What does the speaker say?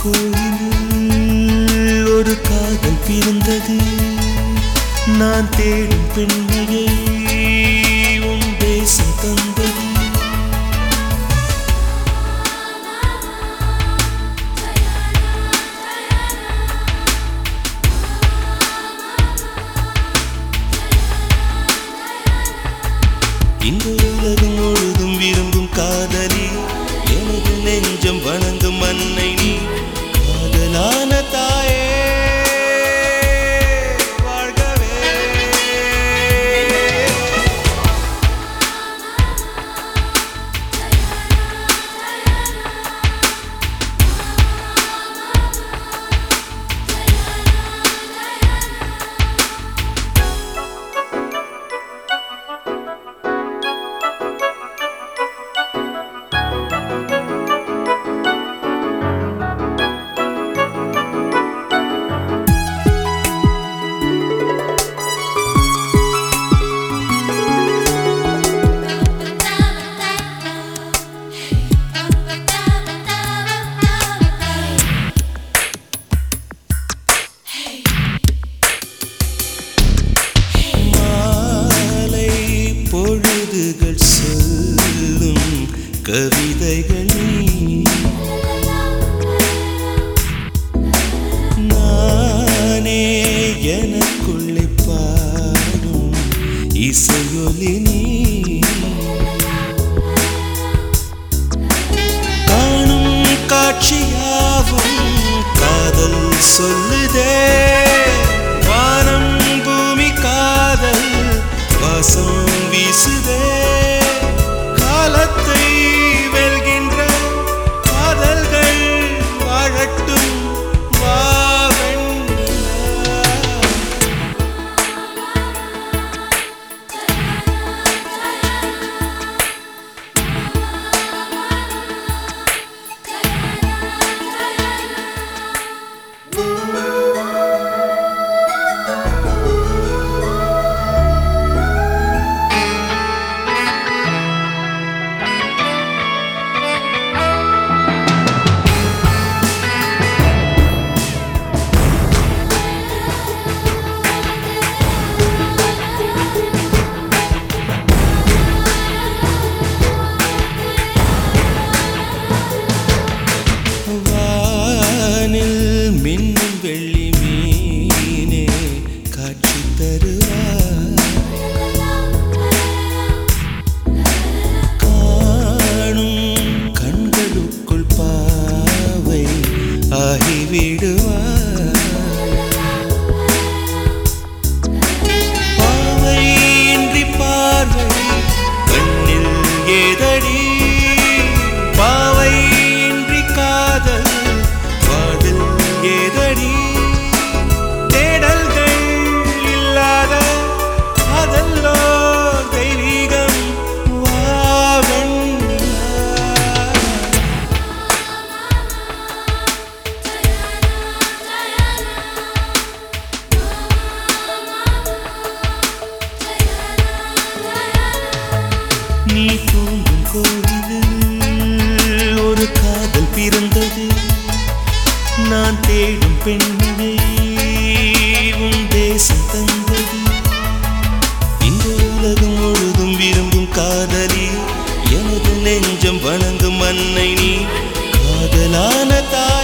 கோயிலில் ஒரு காதல் பிறந்தது. நான் தேடும் பெண்மையை உன் தேசம் தந்தது. இந்த உலகம் முழுதும் விரும்பும் காதலி, எனது நெஞ்சம் வணங்கும் அன்னை நீ. காதலான தாயே வாழ்கவே. பொழுதுகள் சொல்லும் கவிதைகள் நானே எனக்குள்ளே பாடும் இசையொலி நீ. காணும் காட்சியாவும் காதல் சொல்லுதே. வானம் பூமி காதல் வாசம் வீசுதே. காலத்தை வெல்கின்ற காதல்கள் வாழட்டும் மின்னும் வெள்ளி மீனே காட்சி தருவார். காணும் கண்களுக்குள் பாவை ஆகிவிடுவார். பாவை இன்றி பார்வை கண்ணில் ஏதடி. பாவை இன்றி காதல் வாடில் ஏதடி. தேடல்கள் இல்லாத அதல்லோ தெய்வீகம் வாவெண்ணிலா. நீ தூங்கும் கோயிலில் ஒரு காதல் பிறந்தது. நான் தேடும் பெண்மையை உன் தேசம் தந்தது. இந்த உலகம் முழுதும் விரும்பும் காதலி, எனது நெஞ்சம் வணங்கும் அன்னை நீ. காதலான தாய்